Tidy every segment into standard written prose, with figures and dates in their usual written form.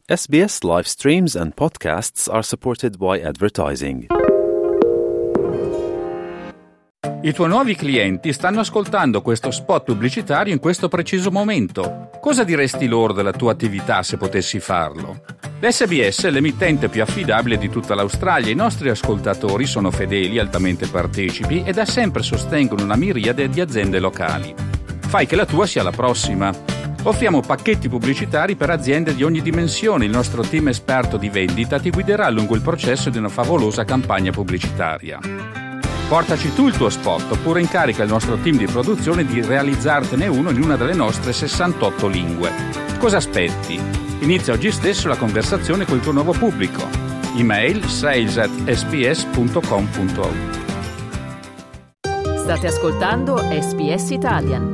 SBS live streams and podcasts are supported by advertising. I tuoi nuovi clienti stanno ascoltando questo spot pubblicitario in questo preciso momento. Cosa diresti loro della tua attività se potessi farlo? L'SBS è l'emittente più affidabile di tutta l'Australia. I nostri ascoltatori sono fedeli, altamente partecipi e da sempre sostengono una miriade di aziende locali. Fai che la tua sia la prossima. Offriamo pacchetti pubblicitari per aziende di ogni dimensione. Il nostro team esperto di vendita ti guiderà lungo il processo di una favolosa campagna pubblicitaria. Portaci tu il tuo spot oppure incarica il nostro team di produzione di realizzartene uno in una delle nostre 68 lingue. Cosa aspetti? Inizia oggi stesso la conversazione col tuo nuovo pubblico. Email sales@sbs.com.au. State ascoltando SBS Italian.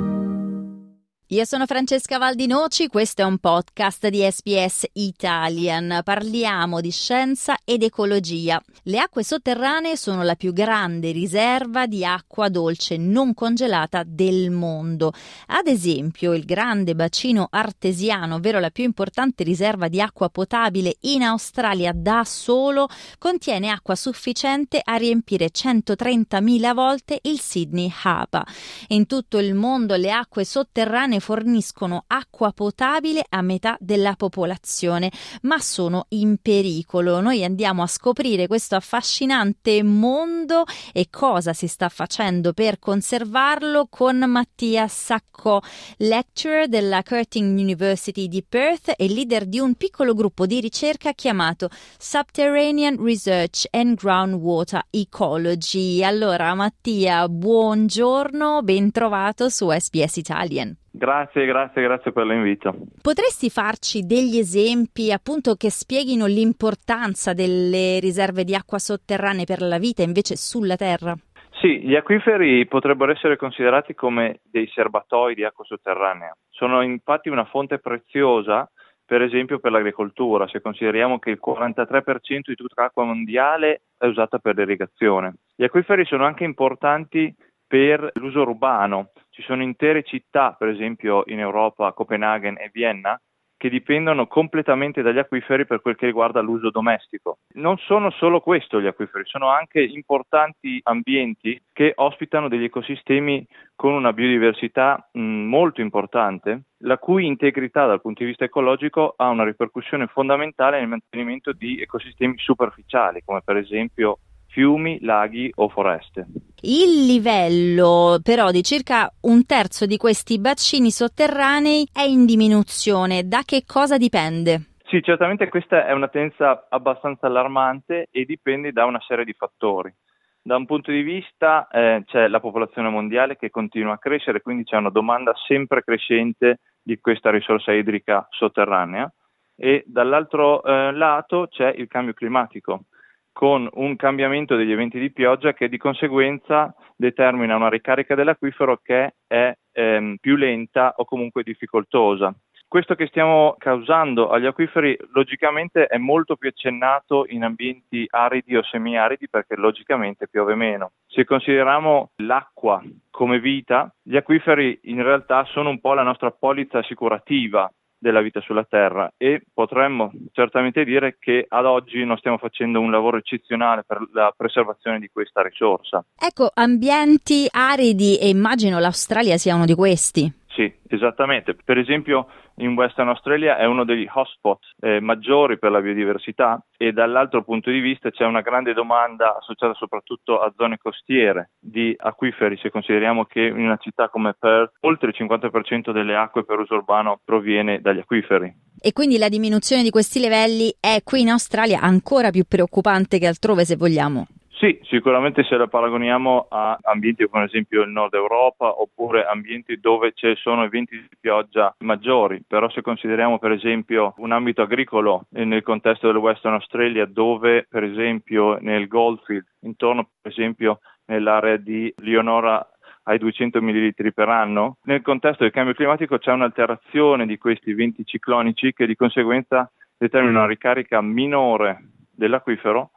Io sono Francesca Valdinoci, questo è un podcast di SBS Italian. Parliamo di scienza ed ecologia. Le acque sotterranee sono la più grande riserva di acqua dolce non congelata del mondo. Ad esempio, il grande bacino artesiano, ovvero la più importante riserva di acqua potabile in Australia da solo, contiene acqua sufficiente a riempire 130.000 volte il Sydney Harbour. In tutto il mondo le acque sotterranee forniscono acqua potabile a metà della popolazione, ma sono in pericolo. Noi andiamo a scoprire questo affascinante mondo e cosa si sta facendo per conservarlo con Mattia Saccò, lecturer della Curtin University di Perth e leader di un piccolo gruppo di ricerca chiamato Subterranean Research and Groundwater Ecology. Allora Mattia, buongiorno, ben trovato su SBS Italian. Grazie per l'invito. Potresti farci degli esempi appunto che spieghino l'importanza delle riserve di acqua sotterranee per la vita invece sulla Terra? Sì, gli acquiferi potrebbero essere considerati come dei serbatoi di acqua sotterranea. Sono infatti una fonte preziosa, per esempio per l'agricoltura, se consideriamo che il 43% di tutta l'acqua mondiale è usata per l'irrigazione. Gli acquiferi sono anche importanti per l'uso urbano. Ci sono intere città, per esempio in Europa, Copenaghen e Vienna, che dipendono completamente dagli acquiferi per quel che riguarda l'uso domestico. Non sono solo questo gli acquiferi, sono anche importanti ambienti che ospitano degli ecosistemi con una biodiversità molto importante, la cui integrità dal punto di vista ecologico ha una ripercussione fondamentale nel mantenimento di ecosistemi superficiali, come per esempio fiumi, laghi o foreste. Il livello però di circa un terzo di questi bacini sotterranei è in diminuzione. Da che cosa dipende? Sì, certamente questa è una tendenza abbastanza allarmante e dipende da una serie di fattori. Da un punto di vista c'è la popolazione mondiale che continua a crescere, quindi c'è una domanda sempre crescente di questa risorsa idrica sotterranea e dall'altro lato c'è il cambio climatico, con un cambiamento degli eventi di pioggia che di conseguenza determina una ricarica dell'acquifero che è più lenta o comunque difficoltosa. Questo che stiamo causando agli acquiferi logicamente è molto più accennato in ambienti aridi o semiaridi perché logicamente piove meno. Se consideriamo l'acqua come vita, gli acquiferi in realtà sono un po' la nostra polizza assicurativa della vita sulla Terra e potremmo certamente dire che ad oggi non stiamo facendo un lavoro eccezionale per la preservazione di questa risorsa. Ecco, ambienti aridi e immagino l'Australia sia uno di questi. Sì, esattamente. Per esempio in Western Australia è uno degli hotspot maggiori per la biodiversità e dall'altro punto di vista c'è una grande domanda associata soprattutto a zone costiere di acquiferi, se consideriamo che in una città come Perth oltre il 50% delle acque per uso urbano proviene dagli acquiferi. E quindi la diminuzione di questi livelli è qui in Australia ancora più preoccupante che altrove, se vogliamo. Sì, sicuramente se la paragoniamo a ambienti come ad esempio il nord Europa oppure ambienti dove ci sono eventi di pioggia maggiori, però se consideriamo per esempio un ambito agricolo nel contesto del Western Australia dove per esempio nel Goldfield, intorno per esempio nell'area di Leonora ai 200 millilitri per anno, nel contesto del cambio climatico c'è un'alterazione di questi eventi ciclonici che di conseguenza determina una ricarica minore dell'acquifero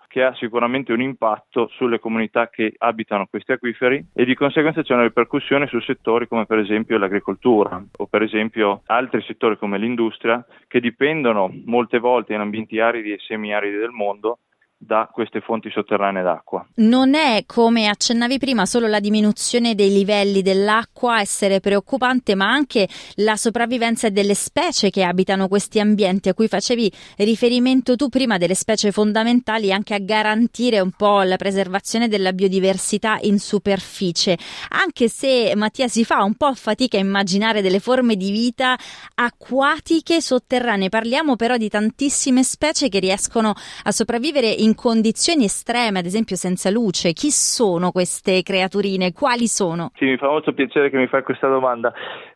che ha sicuramente un impatto sulle comunità che abitano questi acquiferi e di conseguenza c'è una ripercussione su settori come per esempio l'agricoltura o per esempio altri settori come l'industria che dipendono molte volte in ambienti aridi e semiaridi del mondo da queste fonti sotterranee d'acqua. Non è, come accennavi prima, solo la diminuzione dei livelli dell'acqua a essere preoccupante, ma anche la sopravvivenza delle specie che abitano questi ambienti a cui facevi riferimento tu prima, delle specie fondamentali anche a garantire un po' la preservazione della biodiversità in superficie. Anche se, Mattia, si fa un po' fatica a immaginare delle forme di vita acquatiche sotterranee, parliamo però di tantissime specie che riescono a sopravvivere in condizioni estreme, ad esempio senza luce. Chi sono queste creaturine? Quali sono? Sì, mi fa molto piacere che mi fai questa domanda.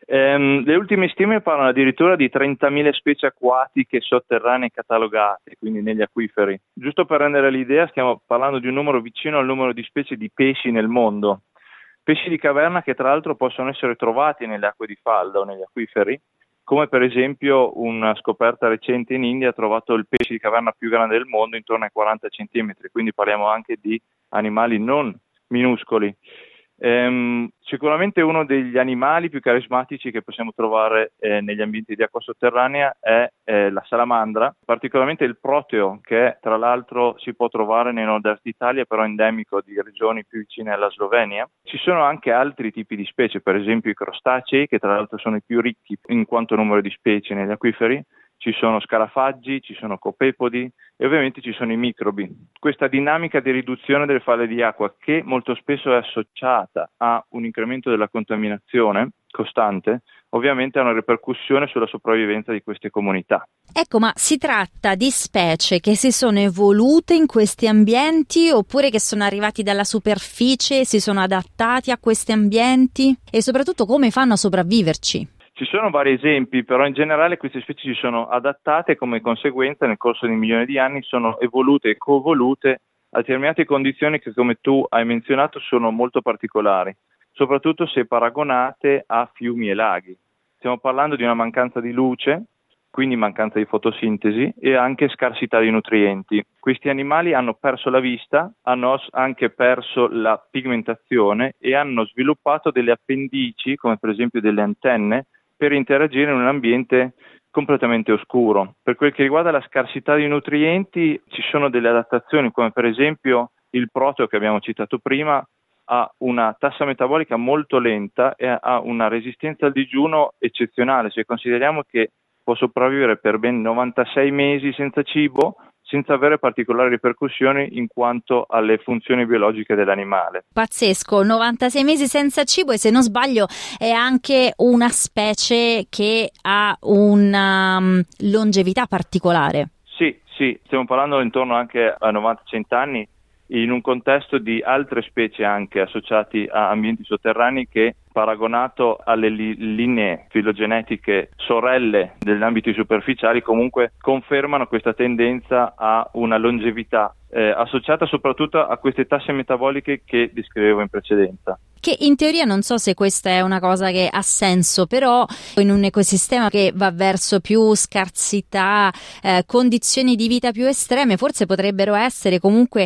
Le ultime stime parlano addirittura di 30.000 specie acquatiche sotterranee catalogate, quindi negli acquiferi. Giusto per rendere l'idea, stiamo parlando di un numero vicino al numero di specie di pesci nel mondo. Pesci di caverna che tra l'altro possono essere trovati nelle acque di falda o negli acquiferi, come per esempio una scoperta recente in India ha trovato il pesce di caverna più grande del mondo intorno ai 40 centimetri, quindi parliamo anche di animali non minuscoli. Sicuramente uno degli animali più carismatici che possiamo trovare negli ambienti di acqua sotterranea è la salamandra, particolarmente il proteo, che tra l'altro si può trovare nel nord-est d'Italia, però endemico di regioni più vicine alla Slovenia. Ci sono anche altri tipi di specie, per esempio i crostacei, che tra l'altro sono i più ricchi in quanto numero di specie negli acquiferi. Ci sono scarafaggi, ci sono copepodi e ovviamente ci sono i microbi. Questa dinamica di riduzione delle falle di acqua, che molto spesso è associata a un incremento della contaminazione costante, ovviamente ha una ripercussione sulla sopravvivenza di queste comunità. Ecco, ma si tratta di specie che si sono evolute in questi ambienti oppure che sono arrivati dalla superficie e si sono adattati a questi ambienti? E soprattutto come fanno a sopravviverci? Ci sono vari esempi, però in generale queste specie si sono adattate e come conseguenza nel corso di milioni di anni sono evolute e coevolute a determinate condizioni che, come tu hai menzionato, sono molto particolari, soprattutto se paragonate a fiumi e laghi. Stiamo parlando di una mancanza di luce, quindi mancanza di fotosintesi e anche scarsità di nutrienti. Questi animali hanno perso la vista, hanno anche perso la pigmentazione e hanno sviluppato delle appendici, come per esempio delle antenne, per interagire in un ambiente completamente oscuro. Per quel che riguarda la scarsità di nutrienti, ci sono delle adattazioni, come per esempio il proteo che abbiamo citato prima, ha una tassa metabolica molto lenta e ha una resistenza al digiuno eccezionale. Se consideriamo che può sopravvivere per ben 96 mesi senza cibo, senza avere particolari ripercussioni in quanto alle funzioni biologiche dell'animale. Pazzesco, 96 mesi senza cibo e se non sbaglio è anche una specie che ha una longevità particolare. Sì, stiamo parlando intorno anche a 90-100 anni in un contesto di altre specie anche associati a ambienti sotterranei che, paragonato alle linee filogenetiche sorelle degli ambiti superficiali, comunque confermano questa tendenza a una longevità associata soprattutto a queste tasse metaboliche che descrivevo in precedenza. Che in teoria non so se questa è una cosa che ha senso, però in un ecosistema che va verso più scarsità, condizioni di vita più estreme, forse potrebbero essere comunque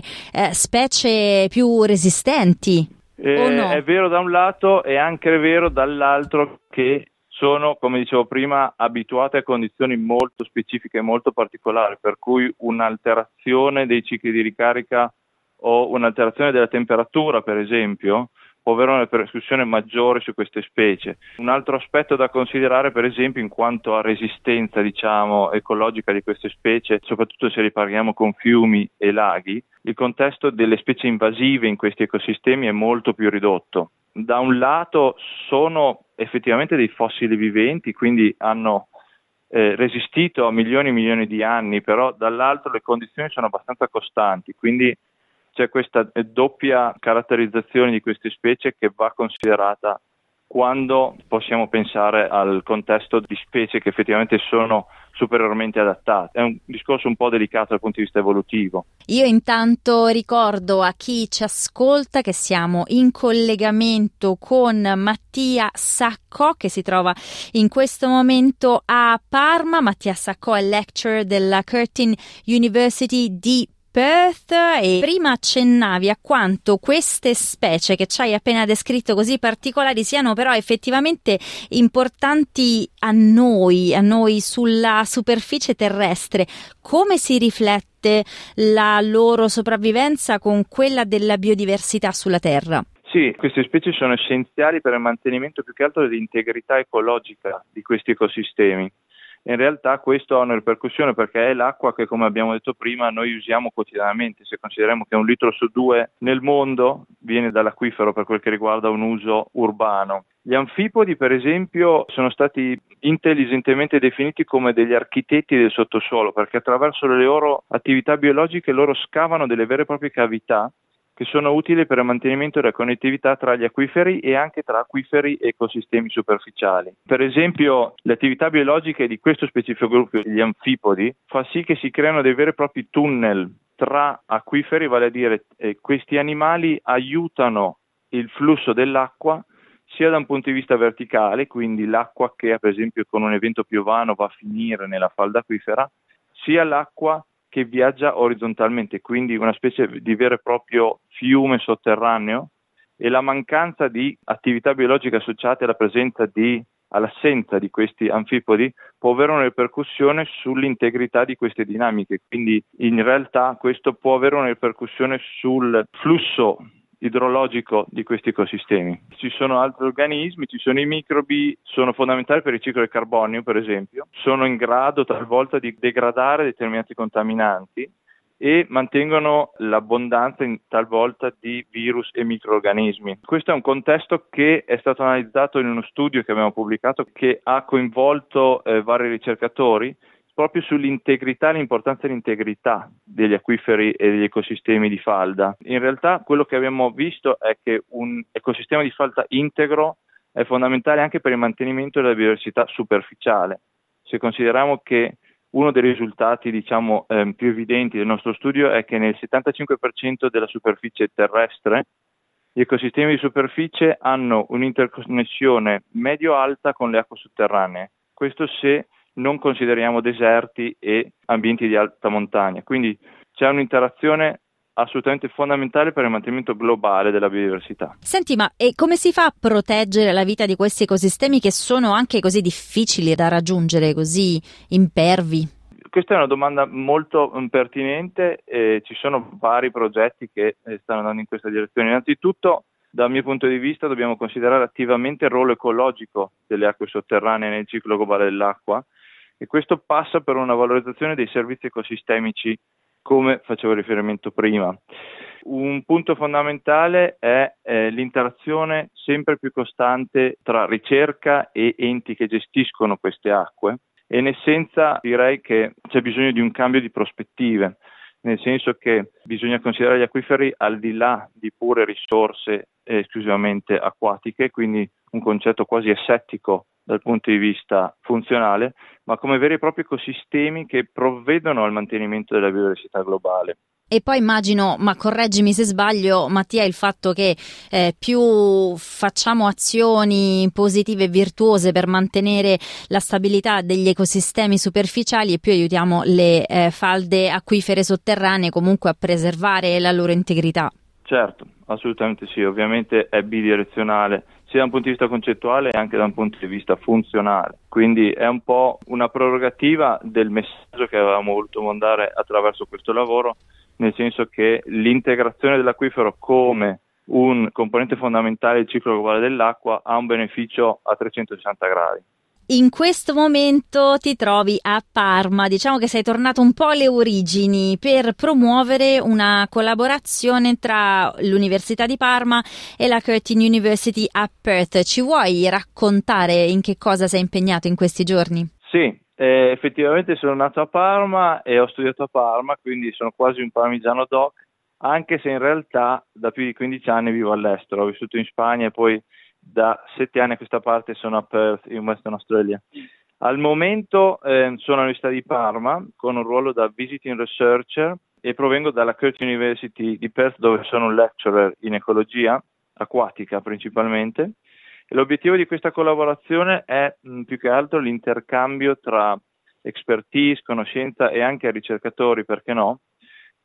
specie più resistenti. O no? È vero da un lato, è anche vero dall'altro che sono, come dicevo prima, abituate a condizioni molto specifiche e molto particolari, per cui un'alterazione dei cicli di ricarica o un'alterazione della temperatura, per esempio, può avere una ripercussione maggiore su queste specie. Un altro aspetto da considerare, per esempio, in quanto a resistenza, ecologica di queste specie, soprattutto se li parliamo con fiumi e laghi, il contesto delle specie invasive in questi ecosistemi è molto più ridotto. Da un lato sono effettivamente dei fossili viventi, quindi hanno resistito a milioni e milioni di anni, però dall'altro le condizioni sono abbastanza costanti, quindi c'è questa doppia caratterizzazione di queste specie che va considerata quando possiamo pensare al contesto di specie che effettivamente sono superiormente adattate. È un discorso un po' delicato dal punto di vista evolutivo. Io intanto ricordo a chi ci ascolta che siamo in collegamento con Mattia Saccò, che si trova in questo momento a Parma. Mattia Saccò è lecturer della Curtin University di Perth, e prima accennavi a quanto queste specie che ci hai appena descritto così particolari siano però effettivamente importanti a noi sulla superficie terrestre. Come si riflette la loro sopravvivenza con quella della biodiversità sulla Terra? Sì, queste specie sono essenziali per il mantenimento più che altro dell'integrità ecologica di questi ecosistemi. In realtà questo ha una ripercussione perché è l'acqua che, come abbiamo detto prima, noi usiamo quotidianamente. Se consideriamo che 1 litro su 2 nel mondo viene dall'acquifero per quel che riguarda un uso urbano. Gli anfipodi, per esempio, sono stati intelligentemente definiti come degli architetti del sottosuolo, perché attraverso le loro attività biologiche loro scavano delle vere e proprie cavità che sono utili per il mantenimento della connettività tra gli acquiferi e anche tra acquiferi e ecosistemi superficiali. Per esempio, le attività biologiche di questo specifico gruppo, gli anfipodi, fa sì che si creano dei veri e propri tunnel tra acquiferi, vale a dire questi animali aiutano il flusso dell'acqua sia da un punto di vista verticale, quindi l'acqua che per esempio con un evento piovano va a finire nella falda acquifera, sia l'acqua che viaggia orizzontalmente, quindi una specie di vero e proprio fiume sotterraneo, e la mancanza di attività biologiche associate all'assenza di questi anfipodi può avere una ripercussione sull'integrità di queste dinamiche, quindi in realtà questo può avere una ripercussione sul flusso idrologico di questi ecosistemi. Ci sono altri organismi, ci sono i microbi, sono fondamentali per il ciclo del carbonio, per esempio, sono in grado talvolta di degradare determinati contaminanti e mantengono l'abbondanza talvolta di virus e microrganismi. Questo è un contesto che è stato analizzato in uno studio che abbiamo pubblicato che ha coinvolto vari ricercatori proprio sull'integrità e l'importanza dell'integrità degli acquiferi e degli ecosistemi di falda. In realtà quello che abbiamo visto è che un ecosistema di falda integro è fondamentale anche per il mantenimento della biodiversità superficiale. Se consideriamo che uno dei risultati più evidenti del nostro studio è che nel 75% della superficie terrestre gli ecosistemi di superficie hanno un'interconnessione medio-alta con le acque sotterranee. Questo se non consideriamo deserti e ambienti di alta montagna. Quindi c'è un'interazione assolutamente fondamentale per il mantenimento globale della biodiversità. Senti, ma e come si fa a proteggere la vita di questi ecosistemi che sono anche così difficili da raggiungere, così impervi? Questa è una domanda molto pertinente e ci sono vari progetti che stanno andando in questa direzione. Innanzitutto, dal mio punto di vista, dobbiamo considerare attivamente il ruolo ecologico delle acque sotterranee nel ciclo globale dell'acqua, e questo passa per una valorizzazione dei servizi ecosistemici, come facevo riferimento prima. Un punto fondamentale è l'interazione sempre più costante tra ricerca e enti che gestiscono queste acque, e in essenza direi che c'è bisogno di un cambio di prospettive, nel senso che bisogna considerare gli acquiferi al di là di pure risorse esclusivamente acquatiche, quindi un concetto quasi assettico dal punto di vista funzionale, ma come veri e propri ecosistemi che provvedono al mantenimento della biodiversità globale. E poi immagino, ma correggimi se sbaglio, Mattia, il fatto che più facciamo azioni positive e virtuose per mantenere la stabilità degli ecosistemi superficiali e più aiutiamo le falde acquifere sotterranee comunque a preservare la loro integrità. Certo, assolutamente sì, ovviamente è bidirezionale, sia da un punto di vista concettuale e anche da un punto di vista funzionale. Quindi è un po' una prerogativa del messaggio che avevamo voluto mandare attraverso questo lavoro, nel senso che l'integrazione dell'acquifero come un componente fondamentale del ciclo globale dell'acqua ha un beneficio a 360 gradi. In questo momento ti trovi a Parma, diciamo che sei tornato un po' alle origini per promuovere una collaborazione tra l'Università di Parma e la Curtin University a Perth. Ci vuoi raccontare in che cosa sei impegnato in questi giorni? Sì, effettivamente sono nato a Parma e ho studiato a Parma, quindi sono quasi un parmigiano doc, anche se in realtà da più di 15 anni vivo all'estero. Ho vissuto in Spagna e poi da 7 anni a questa parte sono a Perth, in Western Australia. Al momento sono all'Università di Parma con un ruolo da visiting researcher e provengo dalla Curtin University di Perth, dove sono un lecturer in ecologia acquatica principalmente. E l'obiettivo di questa collaborazione è più che altro l'interscambio tra expertise, conoscenza e anche ricercatori, perché no,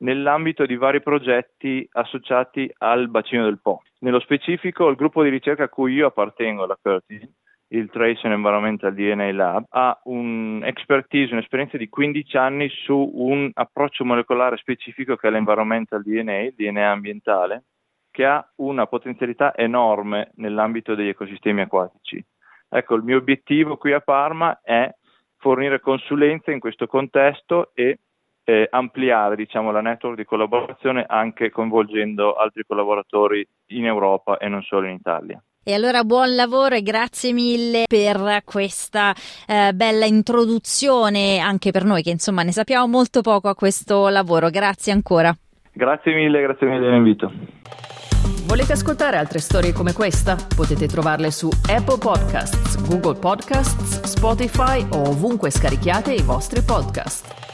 nell'ambito di vari progetti associati al bacino del Po. Nello specifico, il gruppo di ricerca a cui io appartengo, la CERTI, il Trace and Environmental DNA Lab, ha un'esperienza di 15 anni su un approccio molecolare specifico che è l'environmental DNA, il DNA ambientale, che ha una potenzialità enorme nell'ambito degli ecosistemi acquatici. Ecco, il mio obiettivo qui a Parma è fornire consulenza in questo contesto e ampliare, la network di collaborazione anche coinvolgendo altri collaboratori in Europa e non solo in Italia. E allora buon lavoro e grazie mille per questa bella introduzione anche per noi che ne sappiamo molto poco a questo lavoro. Grazie ancora. Grazie mille dell'invito. Volete ascoltare altre storie come questa? Potete trovarle su Apple Podcasts, Google Podcasts, Spotify o ovunque scarichiate i vostri podcast.